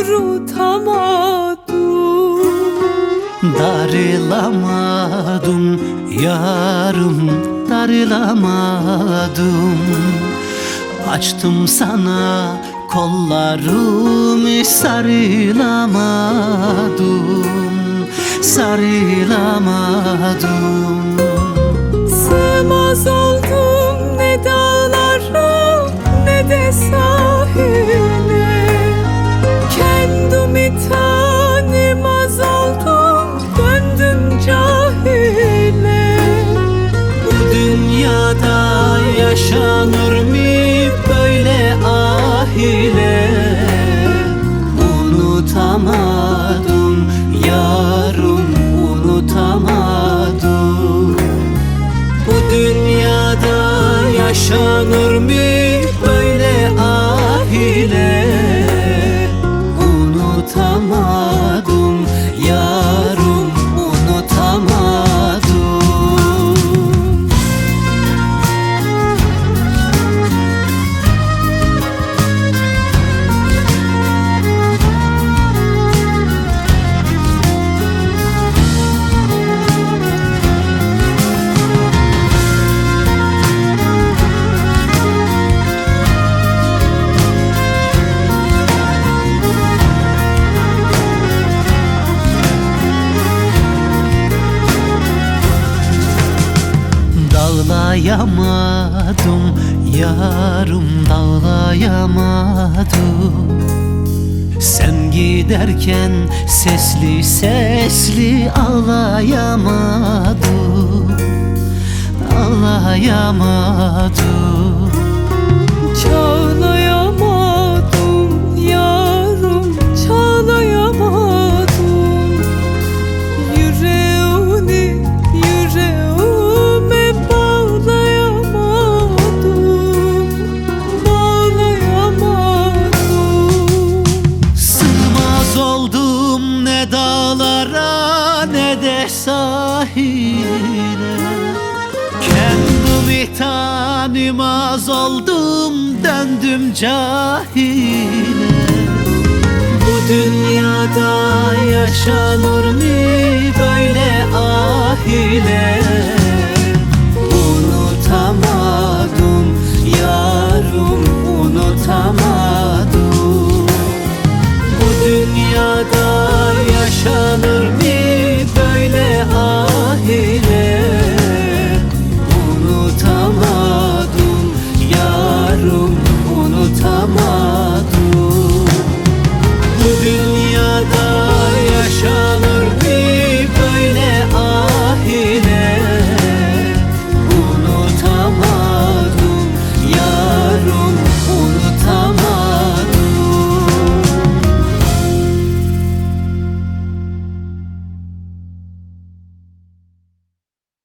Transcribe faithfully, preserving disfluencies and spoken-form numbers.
kurutamadım. Darılamadım yarım, darılamadım. Açtım sana kollarımı, sarılamadım, sarılamadım. Sığmaz oldum ne dağlara ne de sahile. Kendimi tanımaz oldum, döndüm cahile. Bu dünyada yaşanır mı böyle ah ile? Unutamadım yarım, unutamadım. Bu dünyada yaşanır mı böyle ah ile? Unutamadım yarım, unutamadım. Dağlayamadım yarım, dağlayamadım. Sen giderken sesli sesli ağlayamadım, ağlayamadım. Çağlayamadım yarım, çağlayamadım. Yüreğini yüreğime bağlayamadım, bağlayamadım. Sığmaz oldum ne dağlara ne de sahile. Kendimi tanımaz oldum, döndüm cahile. Bu dünyada yaşanır mı böyle ah ile? Unutamadım yarım, unutamadım.